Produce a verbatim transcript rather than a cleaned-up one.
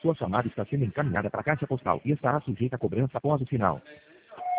Sua chamada está sendo encaminhada para a caixa postal e estará sujeita a cobrança após o sinal.